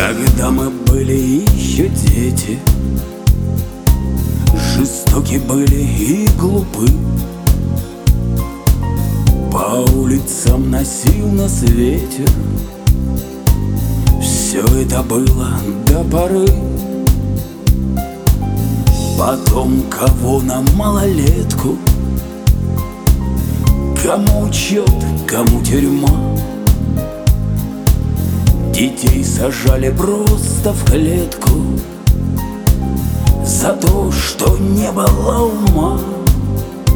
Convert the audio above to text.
Когда мы были еще дети, жестоки были и глупы. По улицам носил нас ветер. Все это было до поры. Потом кого на малолетку, кому учет, кому тюрьма. Детей сажали просто в клетку за то, что не было ума.